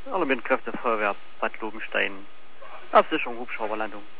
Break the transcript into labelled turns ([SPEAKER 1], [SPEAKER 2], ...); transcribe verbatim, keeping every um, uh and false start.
[SPEAKER 1] Alle mit Kräfte Feuerwehr Bad Lobenstein. Absicherung Hubschrauberlandung.